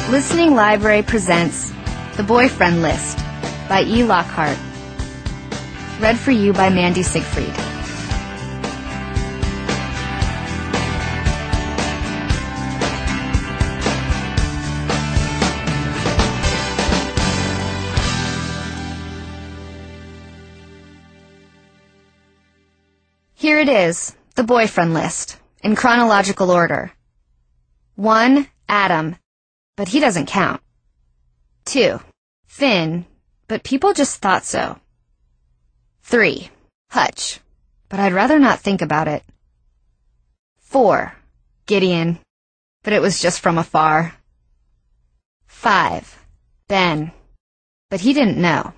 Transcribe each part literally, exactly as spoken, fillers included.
Listening Library presents The Boyfriend List by E. Lockhart. Read for you by Mandy Siegfried. Here it is, the boyfriend list, in chronological order. One, Adam, but he doesn't count. Two, Finn, but people just thought so. Three, Hutch, but I'd rather not think about it. Four, Gideon, but it was just from afar. Five, Ben, but he didn't know.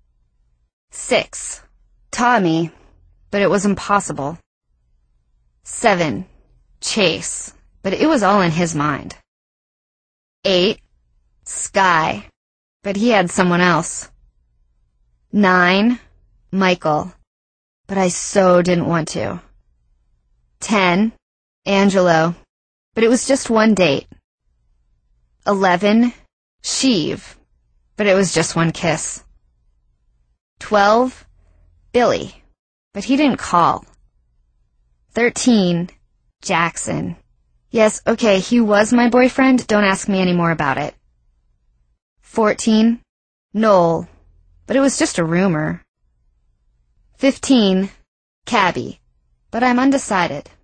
Six, Tommy, but it was impossible. Seven, Chase, but it was all in his mind. Eight, Sky, but he had someone else. Nine, Michael, but I so didn't want to. Ten, Angelo, but it was just one date. Eleven, Sheev, but it was just one kiss. Twelve, Billy, but he didn't call. Thirteen, Jackson. Yes, okay, he was my boyfriend, don't ask me any more about it. Fourteen, Noel, but it was just a rumor. Fifteen, Cabby, but I'm undecided.